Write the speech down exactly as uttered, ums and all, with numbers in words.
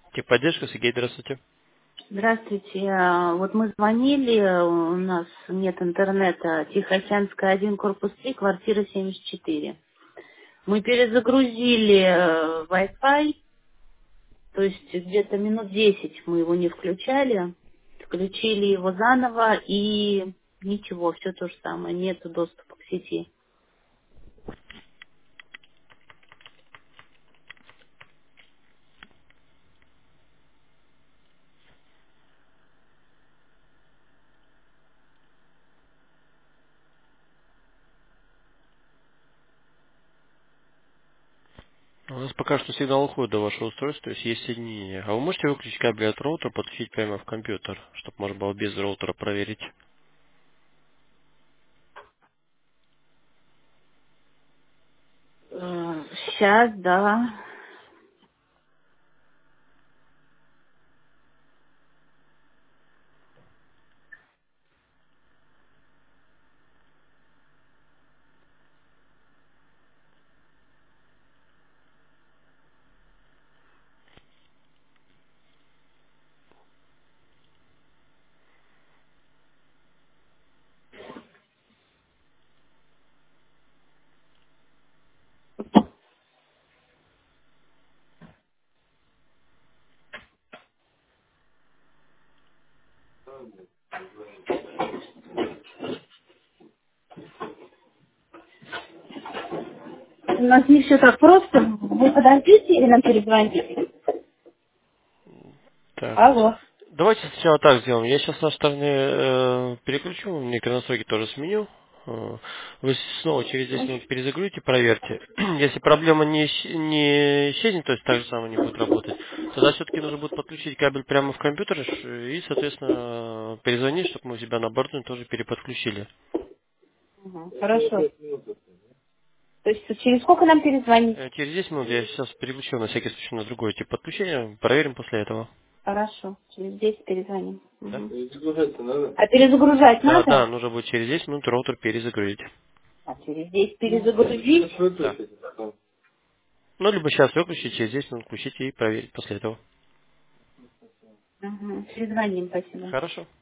Техподдержка, Сергей, здравствуйте. Здравствуйте. А, Вот мы звонили, у нас нет интернета. Тихоокеанская один, корпус три, квартира семьдесят четыре. Мы перезагрузили э, Wi-Fi, то есть где-то минут десять мы его не включали. Включили его заново и ничего, все то же самое, нет доступа к сети. У нас пока что сигнал уходит до вашего устройства, то есть есть соединение. А вы можете выключить кабель от роутера, подключить прямо в компьютер, чтобы можно было без роутера проверить? Сейчас, да. У нас не все так просто. Вы подождите или нам перезвоните? Так. Алло. Давайте сначала так сделаем. Я сейчас с нашей стороны э, переключу, микронастройки тоже сменю. Э, Вы снова через десять минут перезагрузите, проверьте. Если проблема не, исч- не исчезнет, то есть так же самое не будет работать, тогда все-таки нужно будет подключить кабель прямо в компьютер ш- и, соответственно, перезвонить, чтобы мы у себя на борду тоже переподключили. Мгм, хорошо. То есть через сколько нам перезвонить? Э, Через десять минут я сейчас переключу на всякий случай на другой тип подключения, проверим после этого. Хорошо, через десять перезвоним. Да? Мгм. А перезагружать Да, надо? да, нужно будет через десять минут роутер перезагрузить. А через десять перезагрузить? Да. Ну, либо сейчас выключить, через десять минут включить и проверить после этого. Угу. Перезвоним, спасибо. Хорошо.